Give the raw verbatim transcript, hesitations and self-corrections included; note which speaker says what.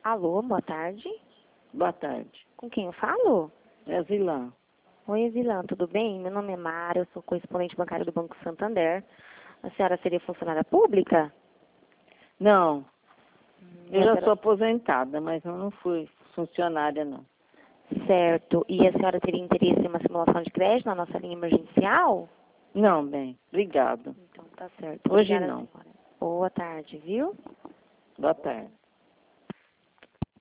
Speaker 1: Alô, boa tarde.
Speaker 2: Boa tarde.
Speaker 1: Com quem eu falo?
Speaker 2: É a Vilã.
Speaker 1: Oi, Vilã, tudo bem? Meu nome é Mara, eu sou correspondente bancária do Banco Santander. A senhora seria funcionária pública?
Speaker 2: Não,
Speaker 1: Hum,
Speaker 2: eu
Speaker 1: a
Speaker 2: já
Speaker 1: senhora-
Speaker 2: sou aposentada, mas eu não fui funcionária, não.
Speaker 1: Certo. E a senhora teria interesse em uma simulação de crédito na nossa linha emergencial?
Speaker 2: Não, bem, obrigado.
Speaker 1: Então tá certo.
Speaker 2: Hoje
Speaker 1: Obrigada,
Speaker 2: não.
Speaker 1: senhora. Boa tarde, viu?
Speaker 2: Boa tarde.